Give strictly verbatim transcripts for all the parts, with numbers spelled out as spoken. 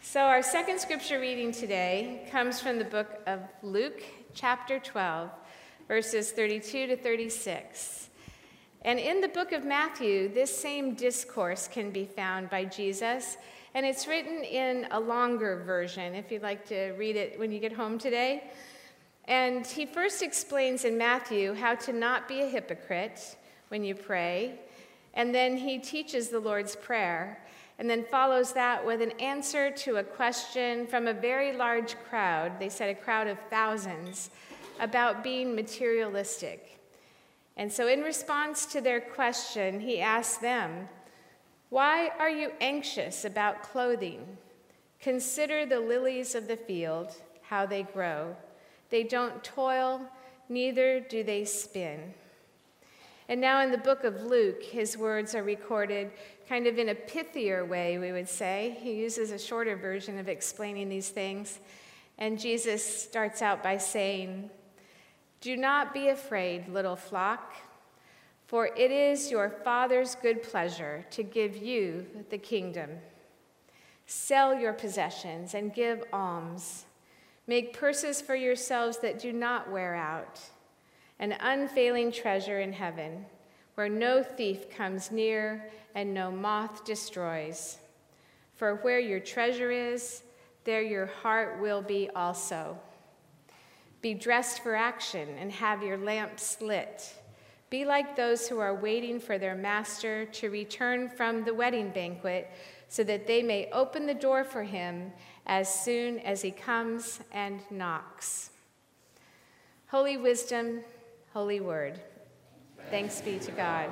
So our second scripture reading today comes from the book of Luke, chapter twelve, verses thirty-two to thirty-six. And in the book of Matthew, this same discourse can be found by Jesus, and it's written in a longer version, if you'd like to read it when you get home today. And he first explains in Matthew how to not be a hypocrite when you pray, and then he teaches the Lord's Prayer, and then follows that with an answer to a question from a very large crowd, they said a crowd of thousands, about being materialistic. And so in response to their question, he asked them, "Why are you anxious about clothing? Consider the lilies of the field, how they grow. They don't toil, neither do they spin." And now in the book of Luke, his words are recorded kind of in a pithier way, we would say. He uses a shorter version of explaining these things. And Jesus starts out by saying, "Do not be afraid, little flock, for it is your Father's good pleasure to give you the kingdom. Sell your possessions and give alms. Make purses for yourselves that do not wear out, an unfailing treasure in heaven, where no thief comes near and no moth destroys. For where your treasure is, there your heart will be also. Be dressed for action and have your lamps lit. Be like those who are waiting for their master to return from the wedding banquet, so that they may open the door for him as soon as he comes and knocks." Holy wisdom, holy word. Thanks be to God.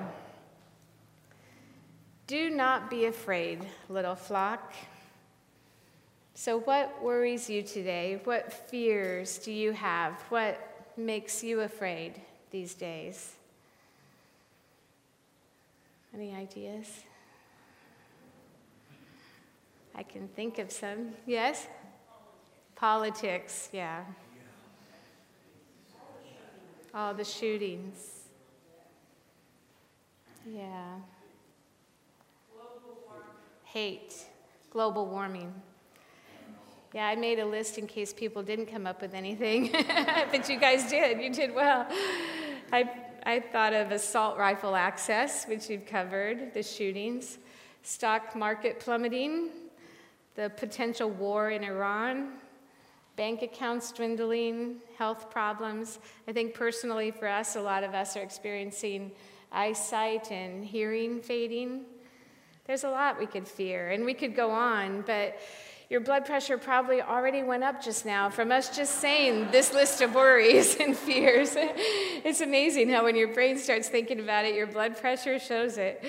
Do not be afraid, little flock. So what worries you today? What fears do you have? What makes you afraid these days? Any ideas? I can think of some. Yes? Politics, yeah. All the shootings. Yeah. Hate. Global warming. Yeah, I made a list in case people didn't come up with anything. But you guys did. You did well. I, I thought of assault rifle access, which you've covered, the shootings, stock market plummeting, the potential war in Iran, bank accounts dwindling, health problems. I think personally for us, a lot of us are experiencing eyesight and hearing fading. There's a lot we could fear, and we could go on, but your blood pressure probably already went up just now from us just saying this list of worries and fears. It's amazing how when your brain starts thinking about it, your blood pressure shows it.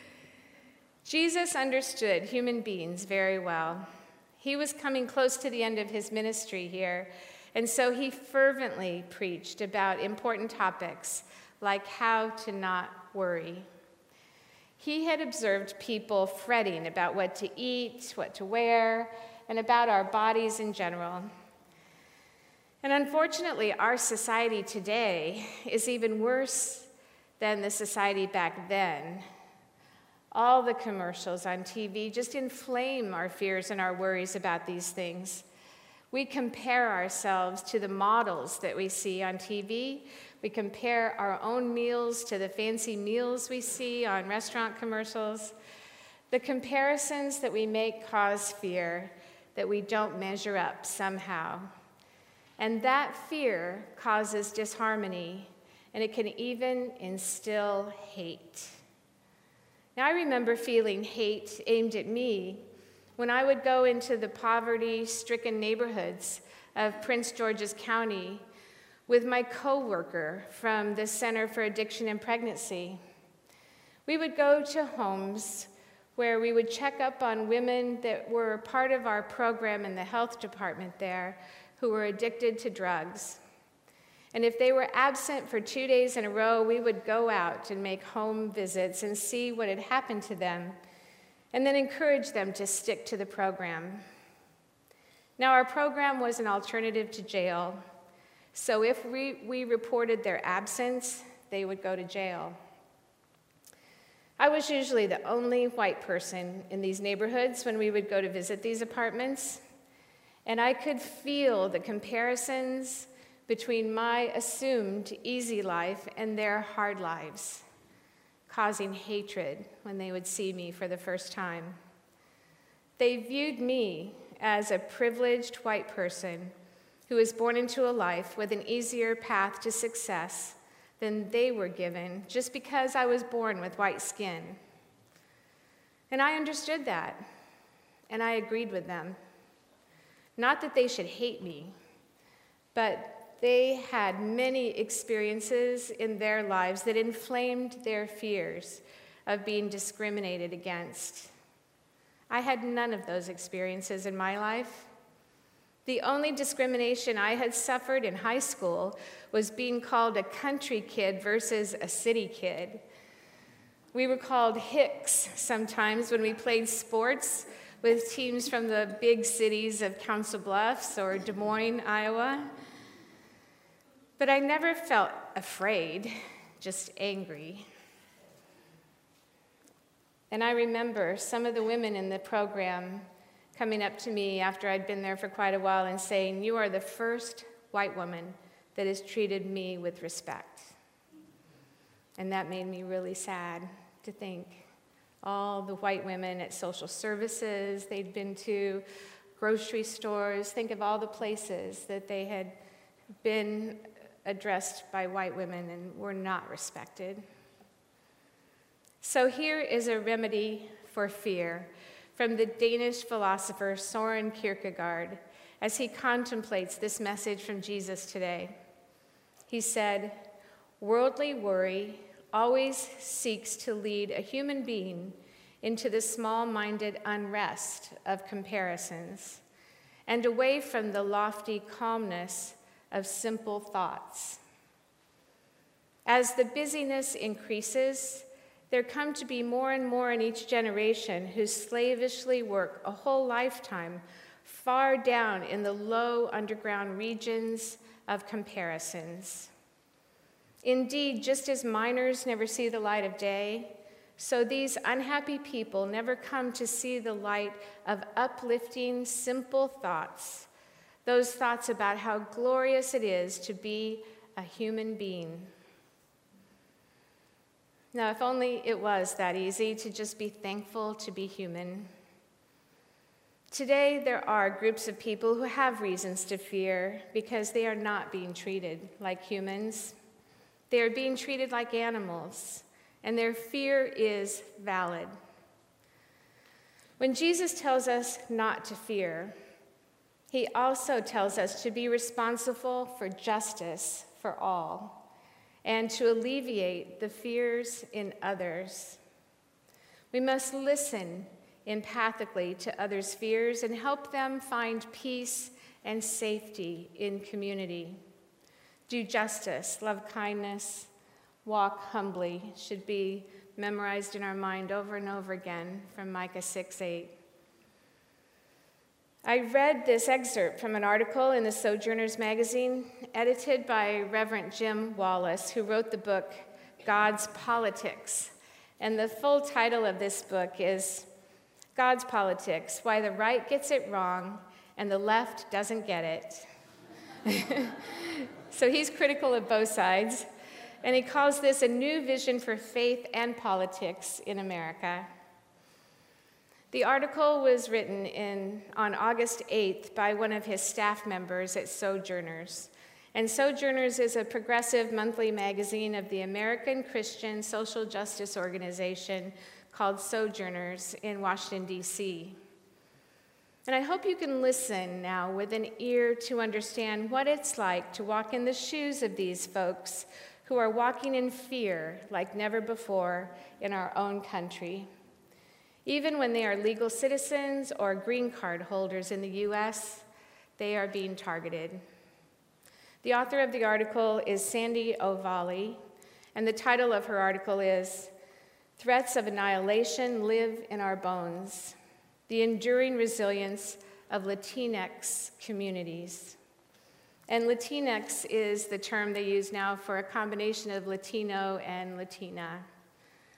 Jesus understood human beings very well. He was coming close to the end of his ministry here, and so he fervently preached about important topics like how to not worry. He had observed people fretting about what to eat, what to wear, and about our bodies in general. And unfortunately, our society today is even worse than the society back then. All the commercials on T V just inflame our fears and our worries about these things. We compare ourselves to the models that we see on T V. We compare our own meals to the fancy meals we see on restaurant commercials. The comparisons that we make cause fear that we don't measure up somehow. And that fear causes disharmony, and it can even instill hate. Now, I remember feeling hate aimed at me when I would go into the poverty-stricken neighborhoods of Prince George's County with my coworker from the Center for Addiction and Pregnancy. We would go to homes where we would check up on women that were part of our program in the health department there who were addicted to drugs. And if they were absent for two days in a row, we would go out and make home visits and see what had happened to them, and then encourage them to stick to the program. Now, our program was an alternative to jail, so if we, we reported their absence, they would go to jail. I was usually the only white person in these neighborhoods when we would go to visit these apartments, and I could feel the comparisons between my assumed easy life and their hard lives, causing hatred when they would see me for the first time. They viewed me as a privileged white person who was born into a life with an easier path to success than they were given just because I was born with white skin. And I understood that, and I agreed with them. Not that they should hate me, but they had many experiences in their lives that inflamed their fears of being discriminated against. I had none of those experiences in my life. The only discrimination I had suffered in high school was being called a country kid versus a city kid. We were called Hicks sometimes when we played sports with teams from the big cities of Council Bluffs or Des Moines, Iowa. But I never felt afraid, just angry. And I remember some of the women in the program coming up to me after I'd been there for quite a while and saying, "You are the first white woman that has treated me with respect." And that made me really sad to think. All the white women at social services they'd been to, grocery stores, think of all the places that they had been addressed by white women and were not respected. So here is a remedy for fear from the Danish philosopher Søren Kierkegaard as he contemplates this message from Jesus today. He said, "Worldly worry always seeks to lead a human being into the small-minded unrest of comparisons and away from the lofty calmness of simple thoughts. As the busyness increases, there come to be more and more in each generation who slavishly work a whole lifetime far down in the low underground regions of comparisons. Indeed, just as miners never see the light of day, so these unhappy people never come to see the light of uplifting, simple thoughts, those thoughts about how glorious it is to be a human being." Now, if only it was that easy to just be thankful to be human. Today, there are groups of people who have reasons to fear because they are not being treated like humans. They are being treated like animals, and their fear is valid. When Jesus tells us not to fear, he also tells us to be responsible for justice for all and to alleviate the fears in others. We must listen empathically to others' fears and help them find peace and safety in community. Do justice, love kindness, walk humbly should be memorized in our mind over and over again from Micah six eight. I read this excerpt from an article in the Sojourners magazine, edited by Reverend Jim Wallace, who wrote the book God's Politics. And the full title of this book is God's Politics: Why the Right Gets It Wrong and the Left Doesn't Get It. So he's critical of both sides, and he calls this a new vision for faith and politics in America. The article was written in, on August eighth by one of his staff members at Sojourners. And Sojourners is a progressive monthly magazine of the American Christian Social Justice Organization called Sojourners in Washington, D C And I hope you can listen now with an ear to understand what it's like to walk in the shoes of these folks who are walking in fear like never before in our own country. Even when they are legal citizens or green card holders in the U S, they are being targeted. The author of the article is Sandy O'Valley, and the title of her article is Threats of Annihilation Live in Our Bones: The Enduring Resilience of Latinx Communities. And Latinx is the term they use now for a combination of Latino and Latina.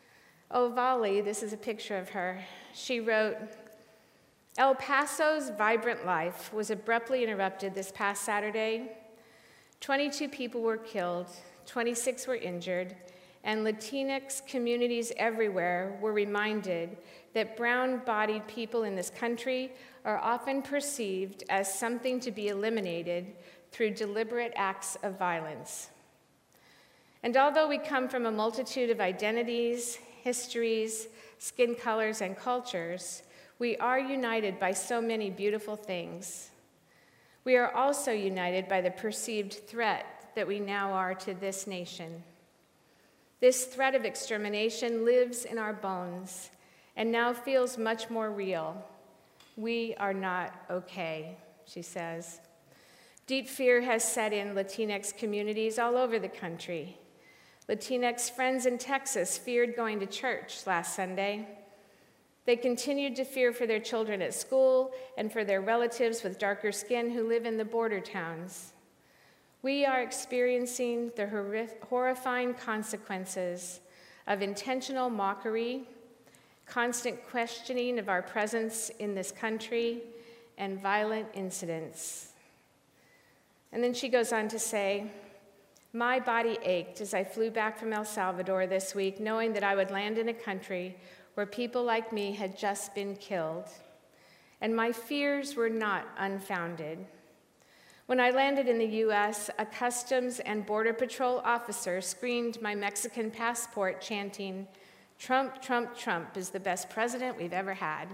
Ovali, this is a picture of her, she wrote, El Paso's vibrant life was abruptly interrupted this past Saturday. twenty-two people were killed, twenty-six were injured, and Latinx communities everywhere were reminded that brown-bodied people in this country are often perceived as something to be eliminated through deliberate acts of violence. And although we come from a multitude of identities, histories, skin colors, and cultures, we are united by so many beautiful things. We are also united by the perceived threat that we now are to this nation. This threat of extermination lives in our bones and now feels much more real. We are not okay, she says. Deep fear has set in Latinx communities all over the country. Latinx friends in Texas feared going to church last Sunday. They continued to fear for their children at school and for their relatives with darker skin who live in the border towns. We are experiencing the horrif- horrifying consequences of intentional mockery, constant questioning of our presence in this country, and violent incidents. And then she goes on to say, my body ached as I flew back from El Salvador this week, knowing that I would land in a country where people like me had just been killed. And my fears were not unfounded. When I landed in the U S, a Customs and Border Patrol officer screened my Mexican passport, chanting, Trump, Trump, Trump is the best president we've ever had.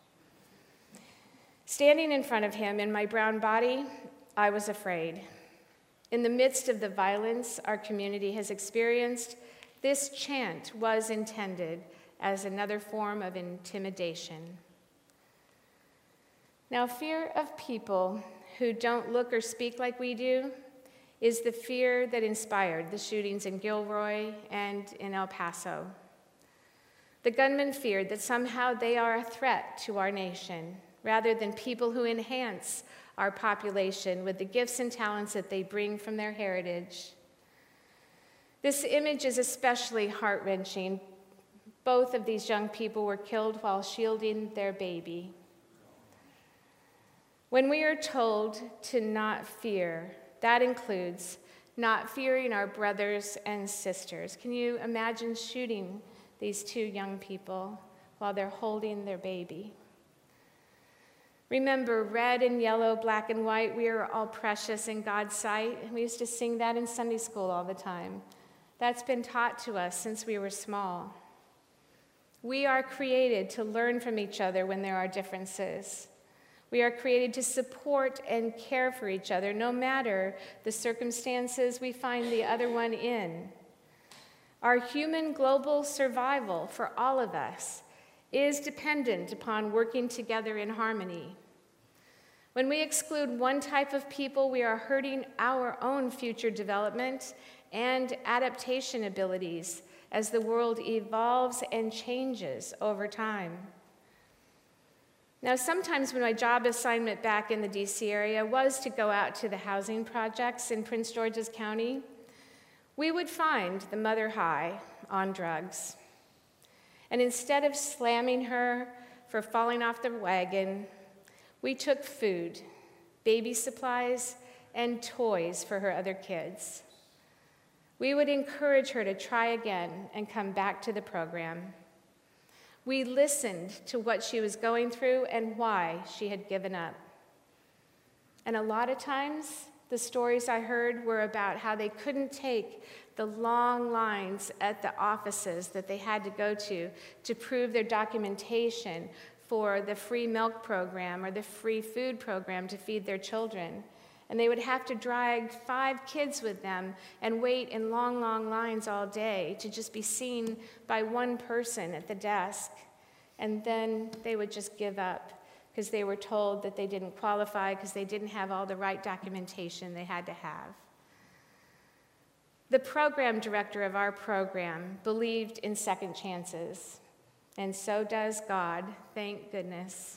Standing in front of him in my brown body, I was afraid. In the midst of the violence our community has experienced, this chant was intended as another form of intimidation. Now, fear of people who don't look or speak like we do is the fear that inspired the shootings in Gilroy and in El Paso. The gunmen feared that somehow they are a threat to our nation, rather than people who enhance our population with the gifts and talents that they bring from their heritage. This image is especially heart-wrenching. Both of these young people were killed while shielding their baby. When we are told to not fear, that includes not fearing our brothers and sisters. Can you imagine shooting these two young people while they're holding their baby? Remember, red and yellow, black and white, we are all precious in God's sight. We used to sing that in Sunday school all the time. That's been taught to us since we were small. We are created to learn from each other when there are differences. We are created to support and care for each other, no matter the circumstances we find the other one in. Our human global survival for all of us is dependent upon working together in harmony. When we exclude one type of people, we are hurting our own future development and adaptation abilities as the world evolves and changes over time. Now, sometimes when my job assignment back in the D C area was to go out to the housing projects in Prince George's County, we would find the mother high on drugs. And instead of slamming her for falling off the wagon, we took food, baby supplies, and toys for her other kids. We would encourage her to try again and come back to the program. We listened to what she was going through and why she had given up. And a lot of times, the stories I heard were about how they couldn't take the long lines at the offices that they had to go to to prove their documentation for the free milk program or the free food program to feed their children. And they would have to drag five kids with them and wait in long, long lines all day to just be seen by one person at the desk. And then they would just give up because they were told that they didn't qualify because they didn't have all the right documentation they had to have. The program director of our program believed in second chances, and so does God, thank goodness.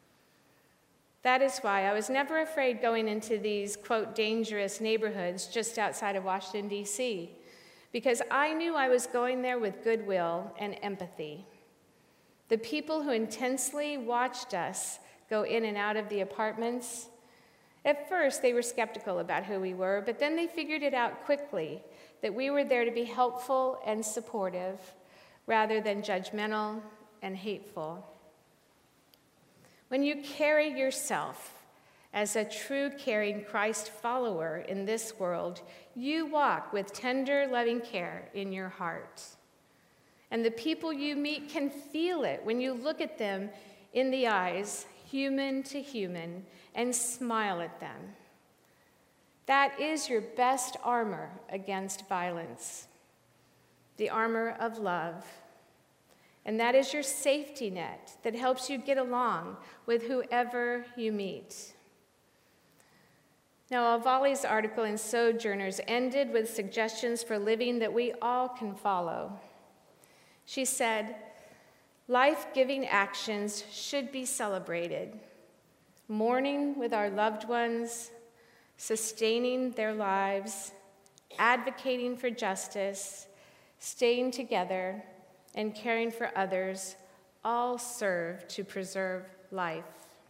That is why I was never afraid going into these, quote, dangerous neighborhoods just outside of Washington, D C, because I knew I was going there with goodwill and empathy. The people who intensely watched us go in and out of the apartments, at first they were skeptical about who we were, but then they figured it out quickly that we were there to be helpful and supportive rather than judgmental and hateful. When you carry yourself as a true caring Christ follower in this world, you walk with tender, loving care in your heart. And the people you meet can feel it when you look at them in the eyes, human to human, and smile at them. That is your best armor against violence, the armor of love. And that is your safety net that helps you get along with whoever you meet. Now, Avali's article in Sojourners ended with suggestions for living that we all can follow. She said, life-giving actions should be celebrated. Mourning with our loved ones, sustaining their lives, advocating for justice, staying together, and caring for others all serve to preserve life.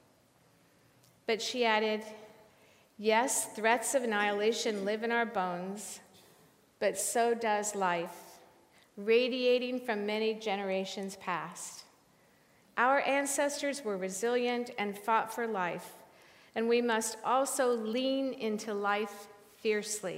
But she added, yes, threats of annihilation live in our bones, but so does life, radiating from many generations past. Our ancestors were resilient and fought for life, and we must also lean into life fiercely.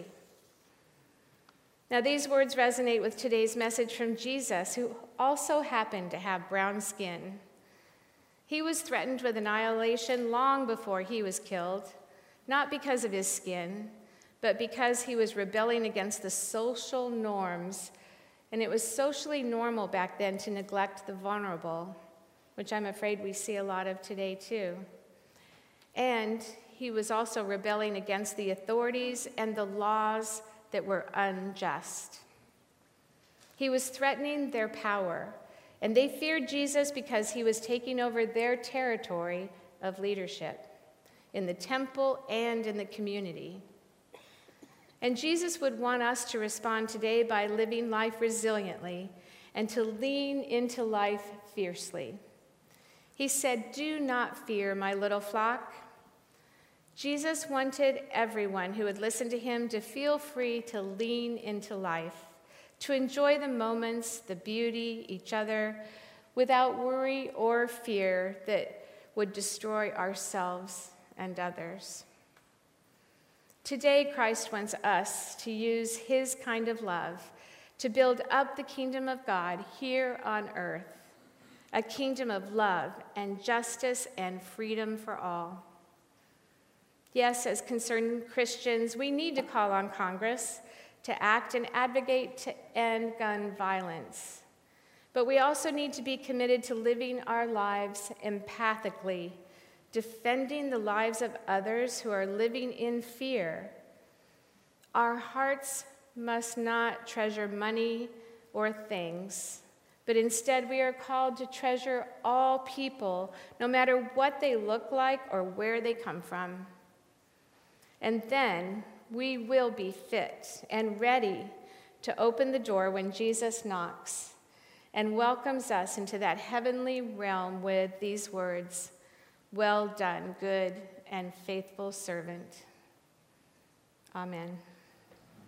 Now, these words resonate with today's message from Jesus, who also happened to have brown skin. He was threatened with annihilation long before he was killed, not because of his skin, but because he was rebelling against the social norms, and it was socially normal back then to neglect the vulnerable, which I'm afraid we see a lot of today too. And he was also rebelling against the authorities and the laws that were unjust. He was threatening their power, and they feared Jesus because he was taking over their territory of leadership in the temple and in the community. And Jesus would want us to respond today by living life resiliently and to lean into life fiercely. He said, do not fear, my little flock. Jesus wanted everyone who would listen to him to feel free to lean into life, to enjoy the moments, the beauty, each other, without worry or fear that would destroy ourselves and others. Today, Christ wants us to use his kind of love to build up the kingdom of God here on earth, a kingdom of love and justice and freedom for all. Yes, as concerned Christians, we need to call on Congress to act and advocate to end gun violence. But we also need to be committed to living our lives empathically, defending the lives of others who are living in fear. Our hearts must not treasure money or things, but instead we are called to treasure all people, no matter what they look like or where they come from. And then we will be fit and ready to open the door when Jesus knocks and welcomes us into that heavenly realm with these words, well done, good and faithful servant. Amen.